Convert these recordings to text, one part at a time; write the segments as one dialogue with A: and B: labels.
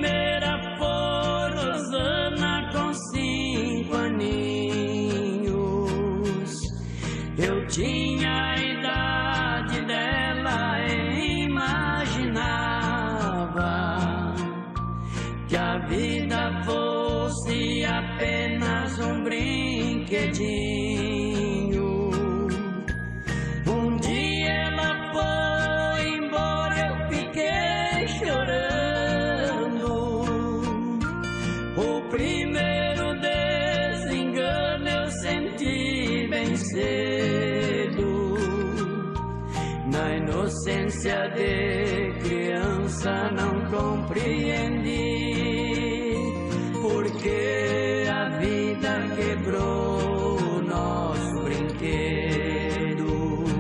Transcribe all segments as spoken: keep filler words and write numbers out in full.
A: primeira foi Rosana com cinco aninhos. Eu tinha a idade dela e imaginava que a vida fosse apenas um brinquedinho. Um dia ela foi embora, eu fiquei chorando. O primeiro desengano eu senti bem cedo. Na inocência de criança não compreendi porque a vida quebrou o nosso brinquedo.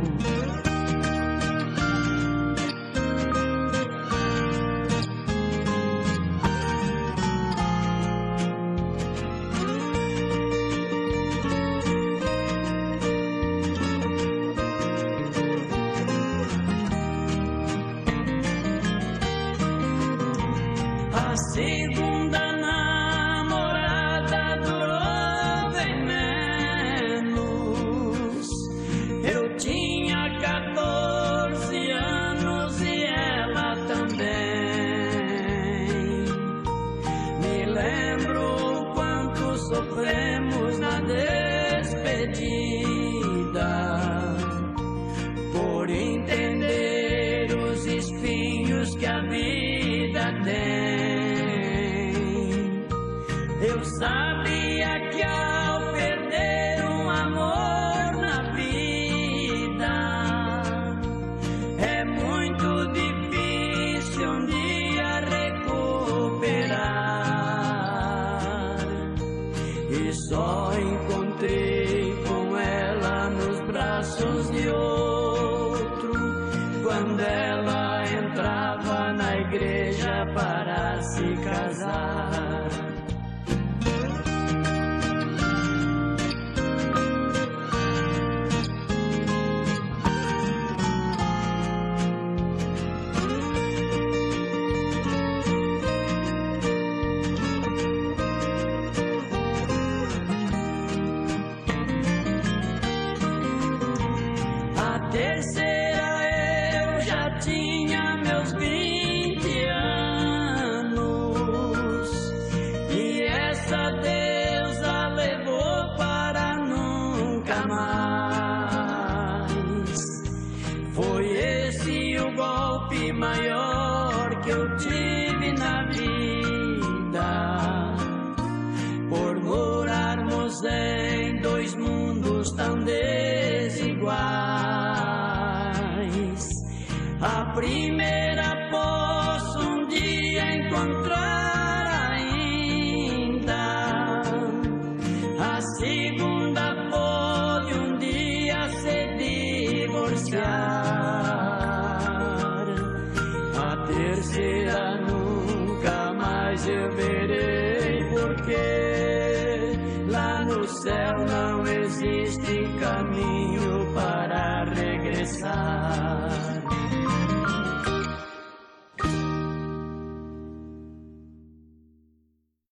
A: A segunda namorada durou bem menos. Eu tinha quatorze anos e ela também. Me lembro o quanto sofremos na despedida, por entender os espinhos que a vida tem. Eu sabia que ao perder um amor na vida é muito difícil um dia recuperar. E só encontrei com ela nos braços de outro quando ela entrava na igreja para se casar. A terceira eu já tinha meus vinte anos e essa deusa levou para nunca mais. Foi esse o golpe maior que eu tive na vida, por morarmos em dois mundos tão desiguais. A primeira posso um dia encontrar ainda, a segunda pode um dia se divorciar, a terceira nunca mais eu verei, porque lá no céu não existe caminho